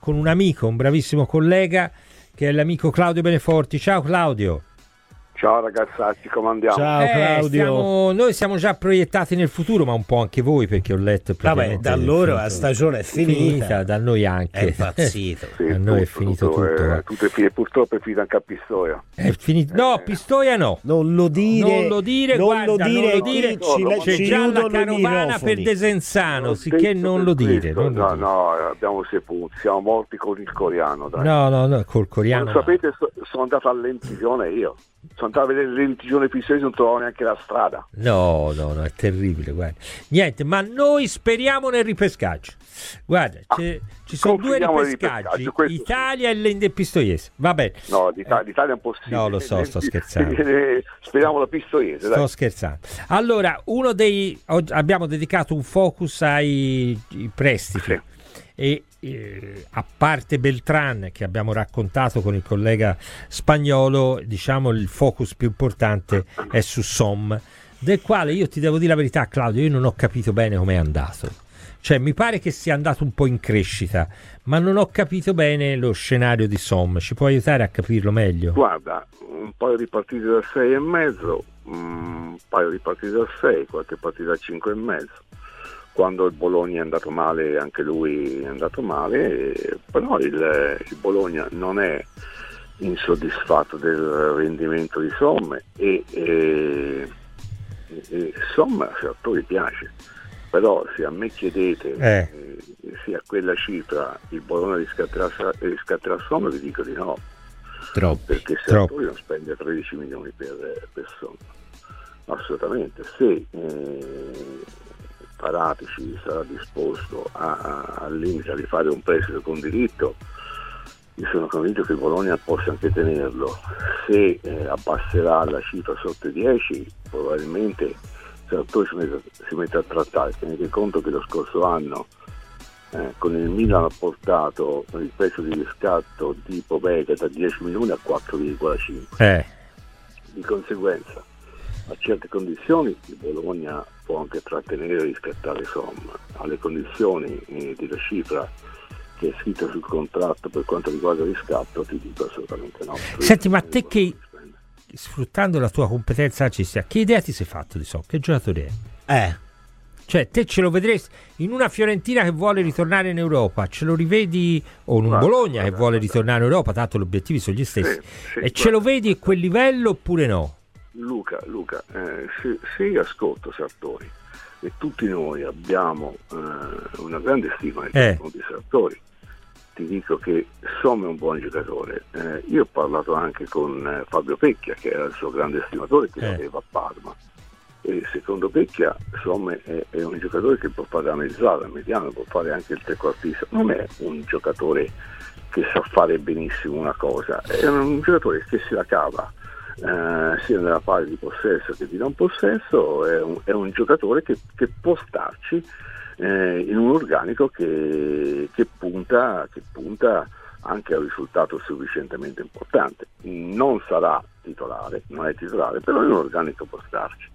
con un amico, un bravissimo collega che è l'amico Claudio Beneforti. Ciao Claudio. Ciao ragazzacci, come andiamo? Ciao Claudio. Noi siamo già proiettati nel futuro, ma un po' anche voi, perché ho letto Da loro la stagione è finita. Da noi anche. È impazzito. Sì, a noi è finito tutto. Purtroppo è finito anche a Pistoia. È finito. No, Pistoia no. Non lo dire, c'è già la carovana per Desenzano, sicché non lo dire. No, abbiamo sepolto, siamo morti con il coreano. Dai. No, col coreano. Non sapete, sono andato a Lentigione io. Sono andato a vedere Lentigione Pistoia, non trovavo neanche la strada. No, è terribile, guarda. Niente, ma noi speriamo nel ripescaggio. Guarda, ci sono due ripescaggi, Italia e Pistoiese. Va bene. No, l'Italia è impossibile. No, lo so, sto scherzando. Speriamo la Pistoiese. Sto scherzando. Allora, abbiamo dedicato un focus ai prestiti. Sì. E a parte Beltran, che abbiamo raccontato con il collega spagnolo, diciamo il focus più importante è su Somme, del quale io ti devo dire la verità, Claudio, io non ho capito bene com'è andato. Cioè mi pare che sia andato un po' in crescita, ma non ho capito bene lo scenario di Somme. Ci può aiutare a capirlo meglio? Guarda, un paio di partite da 6,5, un paio di partite da 6, qualche partita da 5,5. Quando il Bologna è andato male, anche lui è andato male, però il Bologna non è insoddisfatto del rendimento di Somme e Somme a Sartori piace, però se a me chiedete se a quella cifra il Bologna riscatterà Somme, vi dico di no. Troppo. Perché Sartori non spende 13 milioni per Somme, assolutamente. Se Paratici sarà disposto al limite a rifare un prestito con diritto, io sono convinto che il Bologna possa anche tenerlo. Se abbasserà la cifra sotto i 10, probabilmente Sartori si mette a trattare. Tenete conto che lo scorso anno con il Milan ha portato il prezzo di riscatto di Pobega da 10 milioni a 4,5. Di conseguenza, a certe condizioni il Bologna può anche trattenere e riscattare Somme. Alle condizioni della cifra che è scritta sul contratto per quanto riguarda il riscatto, ti dico assolutamente no. Senti, ma te che, sfruttando la tua competenza artistica, che idea ti sei fatto di Somme? Che giocatore è? Cioè, te ce lo vedresti in una Fiorentina che vuole ritornare in Europa, ce lo rivedi, o in un Bologna che vuole ritornare in Europa, tanto gli obiettivi sono gli stessi, e ce lo vedi a quel livello oppure no? Luca, se io ascolto Sartori e tutti noi abbiamo una grande stima nei confronti di Sartori, ti dico che Somme è un buon giocatore. Io ho parlato anche con Fabio Pecchia, che era il suo grande estimatore, che aveva a Parma, e secondo Pecchia Somme è un giocatore che può fare la mezzala, il mediano, può fare anche il trequartista. Non è un giocatore che sa fare benissimo una cosa, è un giocatore che si la cava sia nella fase di possesso che di non possesso. È un giocatore che può starci in un organico che punta anche a un risultato sufficientemente importante. Non sarà titolare, non è titolare, però in un organico può starci.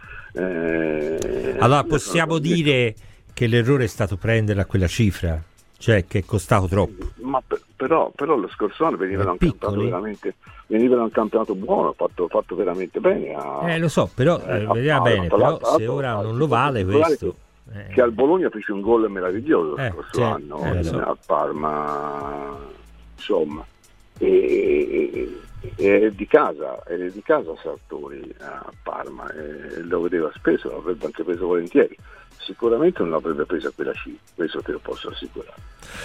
Allora possiamo dire che l'errore è stato prendere a quella cifra, cioè che è costato troppo. Ma però lo scorso anno veniva da un campionato buono, fatto veramente bene. Lo so, però vediamo bene, però se ora non lo vale questo. Che al Bologna fece un gol meraviglioso lo scorso anno a Parma, insomma, è di casa Sartori a Parma, lo vedeva spesso, l'avrebbe anche preso volentieri. Sicuramente non l'avrebbe presa quella cifra, questo te lo posso assicurare.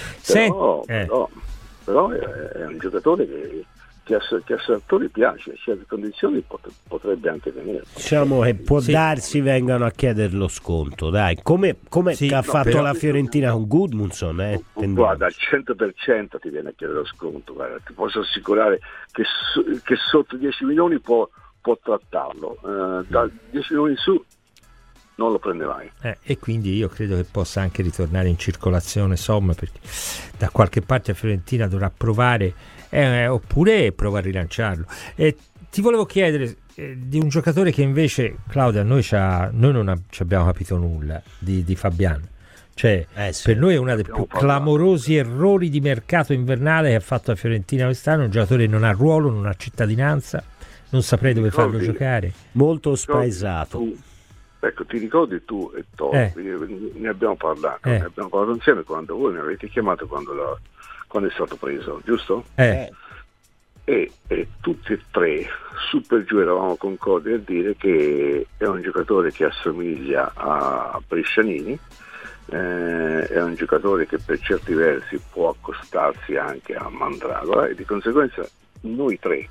Però è un giocatore che a Sartori piace, a certe condizioni potrebbe anche tenerlo. Diciamo che può darsi vengano a chiedere lo sconto, dai, come ha fatto la Fiorentina con Gudmundsson. Guarda, al 100% ti viene a chiedere lo sconto, guarda, ti posso assicurare che sotto 10 milioni può trattarlo, da 10 milioni in su non lo prenderai. E quindi io credo che possa anche ritornare in circolazione Somme, perché da qualche parte la Fiorentina dovrà provare, oppure prova a rilanciarlo. Ti volevo chiedere di un giocatore che invece, Claudia, noi non ci abbiamo capito nulla di Fabian. Cioè, per noi è uno dei più clamorosi errori di mercato invernale che ha fatto la Fiorentina quest'anno. Un giocatore che non ha ruolo, non ha cittadinanza, non saprei dove farlo giocare. Molto spaesato. Ecco, ti ricordi tu e Toro, ne abbiamo parlato insieme quando voi mi avete chiamato quando è stato preso, giusto? E tutti e tre su per giù eravamo concordi a dire che è un giocatore che assomiglia a Brescianini, è un giocatore che per certi versi può accostarsi anche a Mandragola, e di conseguenza noi tre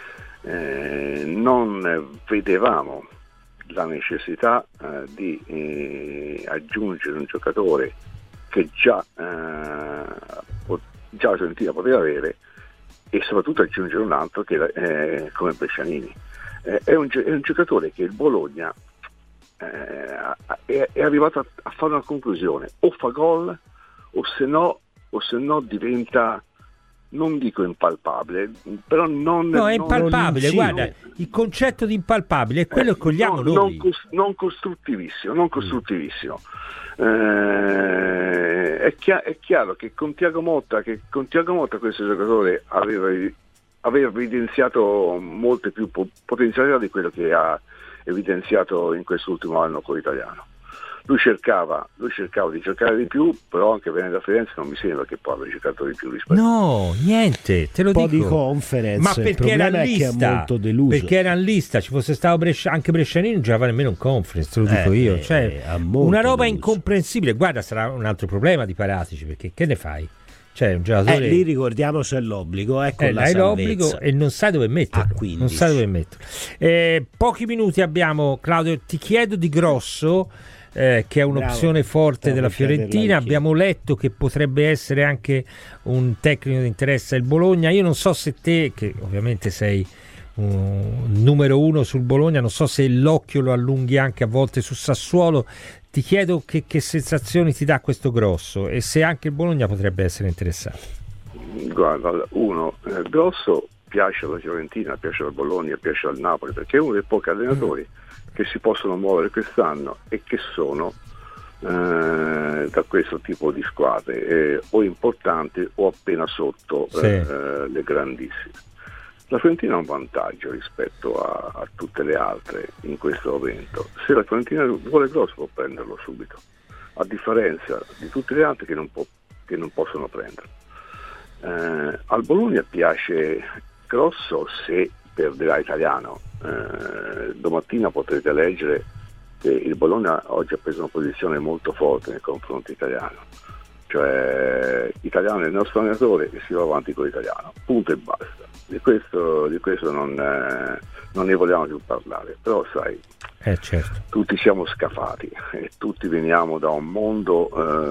non vedevamo la necessità di aggiungere un giocatore che già la Fiorentina poteva avere, e soprattutto aggiungere un altro che come Brescianini. È un giocatore che il Bologna è arrivato a fare una conclusione: o fa gol o se no diventa, non dico impalpabile, però è impalpabile. Guarda, il concetto di impalpabile è quello che cogliamo noi. Non costruttivissimo. È chiaro che con Thiago Motta questo giocatore aveva evidenziato molte più potenzialità di quello che ha evidenziato in quest'ultimo anno con l'italiano. Lui cercava di giocare di più, però anche venendo da Firenze non mi sembra che poi abbia giocato di più rispetto. No, niente, te lo dico. Un po' di conference, ma perché era in lista, è molto deluso. Perché era in lista, ci fosse stato anche Brescianini non giocava nemmeno in conference, te lo dico io. Cioè, una roba deluso, incomprensibile. Guarda, sarà un altro problema di Paratici, perché che ne fai? Cioè, un giocatore lì ricordiamo c'è l'obbligo, hai l'obbligo e non sai dove metterlo. Non sai dove metterlo. Pochi minuti abbiamo, Claudio, ti chiedo di Grosso, che è un'opzione forte della Fiorentina. Abbiamo letto che potrebbe essere anche un tecnico di interesse al Bologna. Io non so se te, che ovviamente sei numero uno sul Bologna, non so se l'occhio lo allunghi anche a volte su Sassuolo. Ti chiedo che sensazioni ti dà questo Grosso e se anche il Bologna potrebbe essere interessato. Guarda, Grosso piace alla Fiorentina, piace al Bologna, piace al Napoli, perché è uno dei pochi allenatori che si possono muovere quest'anno e che sono da questo tipo di squadre o importanti o appena sotto le grandissime. La Fiorentina ha un vantaggio rispetto a tutte le altre in questo momento: se la Fiorentina vuole Grosso può prenderlo subito, a differenza di tutte le altre che non possono prenderlo. Al Bologna piace Grosso se perderà Italiano. Domattina potrete leggere che il Bologna oggi ha preso una posizione molto forte nei confronti italiano, cioè Italiano è il nostro allenatore e si va avanti con l'Italiano, punto e basta. Di questo non ne vogliamo più parlare, però sai, certo, tutti siamo scafati e tutti veniamo da un mondo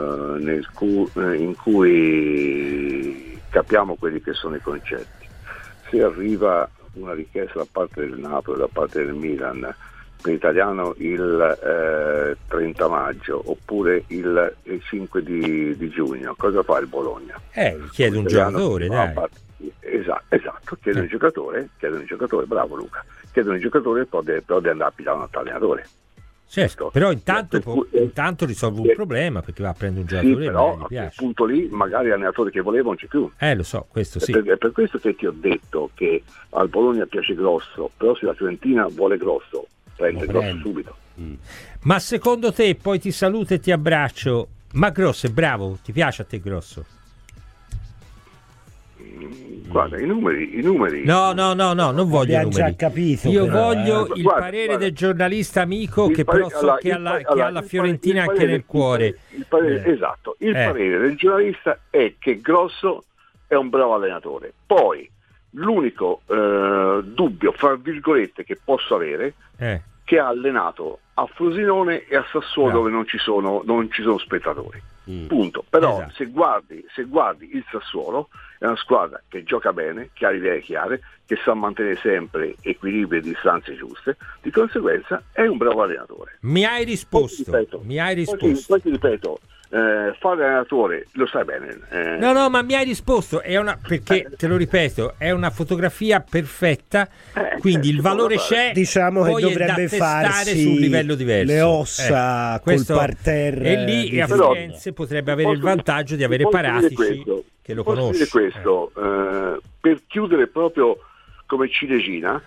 in cui capiamo quelli che sono i concetti. Se arriva una richiesta da parte del Napoli, da parte del Milan, per Italiano il 30 maggio oppure il 5 di giugno, cosa fa il Bologna? Chiede un giocatore, dai. Esatto, chiede un giocatore, bravo Luca, chiede un giocatore però deve andare a pigliare un altro allenatore. Certo, però intanto risolve un problema, perché va a prendere un giocatore, però gli piace. A quel punto lì magari l'allenatore che voleva non c'è più. Lo so, questo sì. È per questo che ti ho detto che al Bologna piace Grosso, però se la Fiorentina vuole Grosso, prende Grosso subito. Ma secondo te, poi ti saluto e ti abbraccio, ma Grosso è bravo? Ti piace a te Grosso? Guarda, i numeri. No, non voglio i numeri. Già capito, io però, voglio il parere del giornalista amico, che però so che ha la Fiorentina anche nel cuore. Esatto, il parere del giornalista è che Grosso è un bravo allenatore. Poi l'unico dubbio, fra virgolette, che posso avere, che ha allenato a Frosinone e a Sassuolo, dove non ci sono spettatori. Punto. Però se guardi il Sassuolo, è una squadra che gioca bene, che ha le idee chiare, che sa mantenere sempre equilibri e distanze giuste, di conseguenza è un bravo allenatore. Mi hai risposto. Poi ti ripeto, fare allenatore, lo sai bene. No, ma mi hai risposto, perché te lo ripeto, è una fotografia perfetta, quindi il valore c'è, diciamo che dovrebbe farsi su un livello diverso. Le ossa col parterre. E lì a Firenze potrebbe avere il vantaggio di avere Paratici che lo conosce. Questo, per chiudere proprio come ciliegina,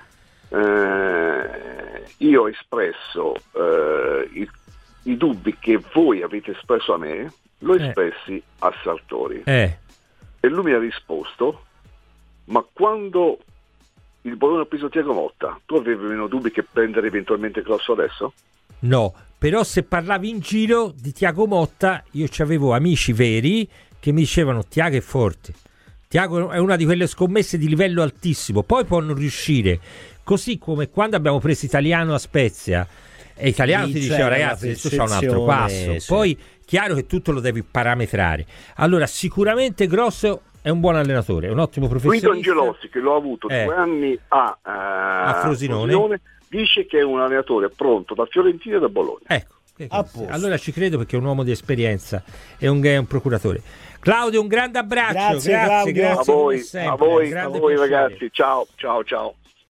io ho espresso i dubbi che voi avete espresso a me, l'ho espressi a Sartori. E lui mi ha risposto: ma quando il Bologna ha preso Thiago Motta, tu avevi meno dubbi che prendere eventualmente Grosso adesso? No, però se parlavi in giro di Thiago Motta, io c'avevo amici veri che mi dicevano: Thiago è forte, Thiago è una di quelle scommesse di livello altissimo, poi può non riuscire, così come quando abbiamo preso Italiano a Spezia. E Italiano ti diceva: ragazzi, questo c'ha un altro passo. Sì. Poi chiaro che tutto lo devi parametrare. Allora sicuramente Grosso è un buon allenatore, è un ottimo professionista. Guido Angelossi, che l'ho avuto 2 anni a Frosinone, dice che è un allenatore pronto da Fiorentina e da Bologna. Ecco, allora ci credo, perché è un uomo di esperienza, è un procuratore. Claudio, un grande abbraccio. Grazie Claudio. A voi ragazzi, ciao.